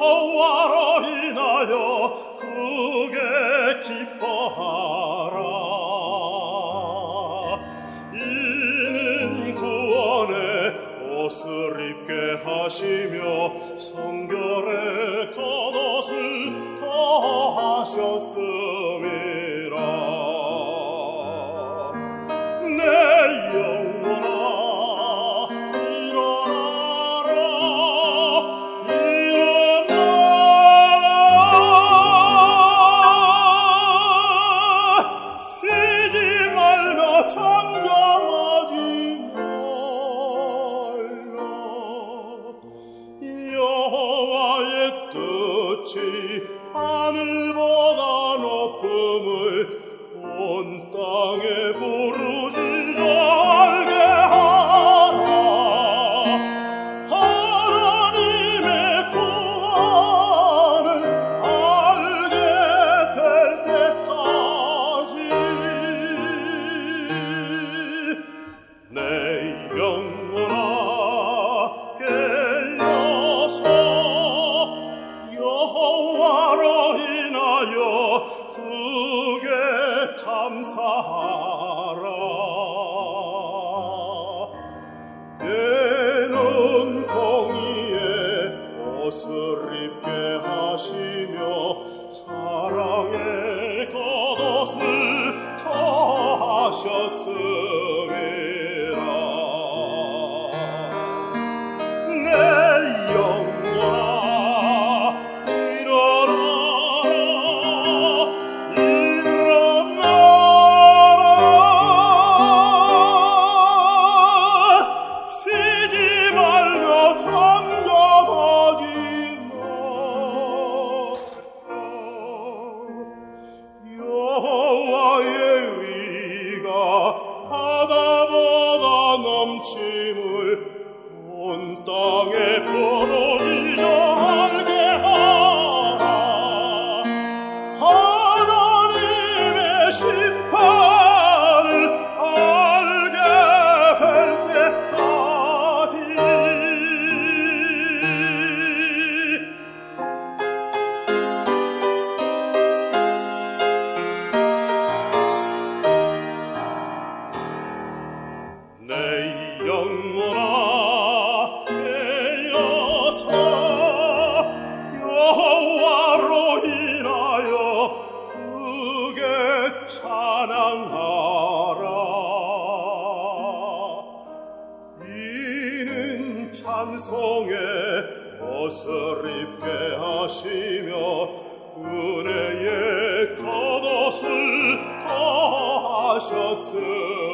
여호와로 인하여 크게 기뻐하라. 이는 구원의 옷을 입게 하시며 성결의 겉옷을 더하셨음이라. 내 영혼아 일어나라. 쉬지 말며 잠잠하지 말라. 여호와의 뜻이 하늘보다 높음을 온 땅에 부르짖어 알게 하라. 하나님의 구원을 알게 될 때까지 내 영혼아 깨어서 여호와로 인하여 크게 감사하라. 예는 공의의 옷을 입게 하시며 사랑의 겉옷을 더하셨음이라. 내 영혼아 일어나라. 쉬지 말며 잠잠하지 마라. 여호와의 의가 바다보다 넘침을 온 땅에 부르짖어 알게 하라. 하나님의 심판을 알게 될 때까지 내 영혼아 깨어서 여호와로 인하여 크게 찬양하라. 이는 찬송의 옷을 입게 하시며 은혜의 겉옷을 더하셨으니